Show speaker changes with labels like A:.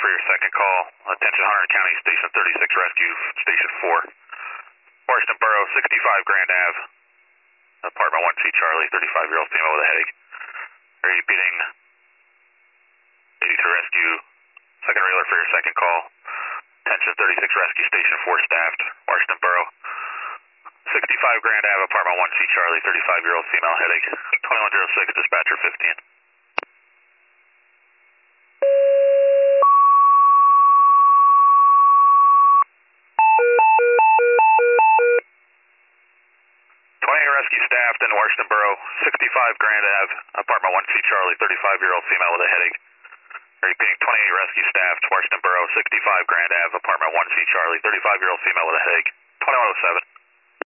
A: for your second call. Attention Hunter County Station 36 Rescue, Station 4. Washington Borough, 65 Grand Ave. Apartment 1C Charlie, 35-year-old female with a headache. Are you repeating 83 Rescue, second railer for your second call. Attention 36 Rescue Station 4 staffed, Washington Borough. 65 Grand Ave, Apartment 1C Charlie, 35-year-old female headache. 2106, dispatcher 15. Rescue staffed in Washington Borough, 65 Grand Ave, Apartment 1C Charlie, 35-year-old female with a headache. Repeating 28 Rescue staffed, Washington Borough, 65 Grand Ave, Apartment 1C Charlie, 35-year-old female with a headache. 2107.